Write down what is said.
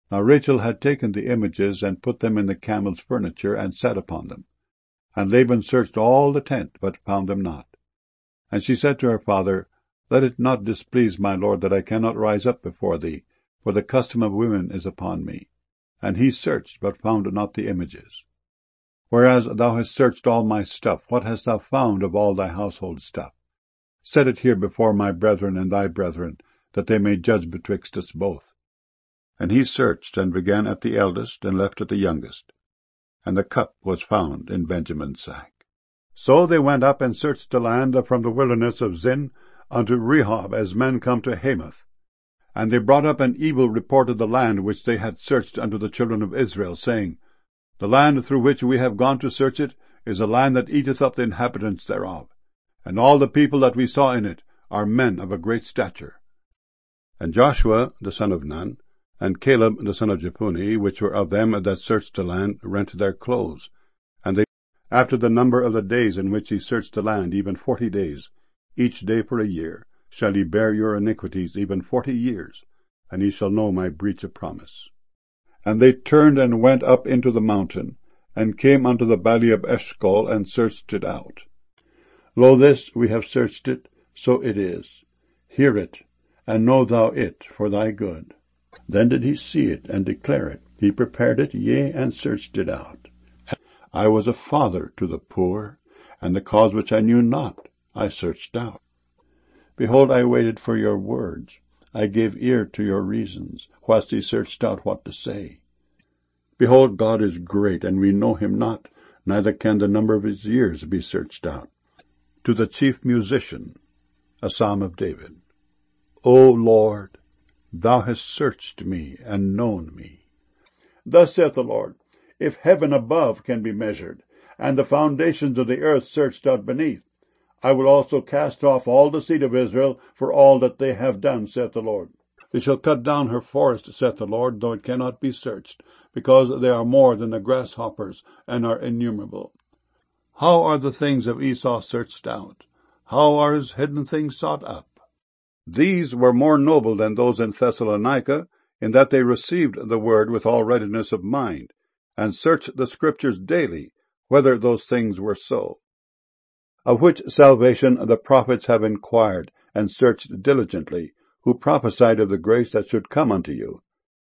Now Rachel had taken the images and put them in the camel's furniture and sat upon them. And Laban searched all the tent, but found them not. And she said to her father, Let it not displease my lord that I cannot rise up before thee, for the custom of women is upon me. And he searched, but found not the images. Whereas thou hast searched all my stuff, what hast thou found of all thy household stuff? Set it here before my brethren and thy brethren, that they may judge betwixt us both. And he searched, and began at the eldest, and left at the youngest. And the cup was found in Benjamin's sack. So they went up and searched the land from the wilderness of Zin unto Rehob, as men come to Hamath. And they brought up an evil report of the land which they had searched unto the children of Israel, saying, The land through which we have gone to search it is a land that eateth up the inhabitants thereof, and all the people that we saw in it are men of a great stature. And Joshua the son of Nun, and Caleb the son of Jephunneh, which were of them that searched the land, rent their clothes. And they, after the number of the days in which ye searched the land, even 40 days, each day for a year, shall ye bear your iniquities, even 40 years, and ye shall know my breach of promise. And they turned and went up into the mountain, and came unto the valley of Eshcol, and searched it out. Lo, this we have searched it, so it is. Hear it, and know thou it for thy good. Then did he see it, and declare it. He prepared it, yea, and searched it out. I was a father to the poor, and the cause which I knew not I searched out. Behold, I waited for your words. I gave ear to your reasons, whilst he searched out what to say. Behold, God is great, and we know him not, neither can the number of his years be searched out. To the chief musician, a psalm of David. O Lord, thou hast searched me and known me. Thus saith the Lord, if heaven above can be measured, and the foundations of the earth searched out beneath, I will also cast off all the seed of Israel for all that they have done, saith the Lord. They shall cut down her forest, saith the Lord, though it cannot be searched, because they are more than the grasshoppers, and are innumerable. How are the things of Esau searched out? How are his hidden things sought up? These were more noble than those in Thessalonica, in that they received the word with all readiness of mind, and searched the Scriptures daily, whether those things were so. Of which salvation the prophets have inquired, and searched diligently, who prophesied of the grace that should come unto you,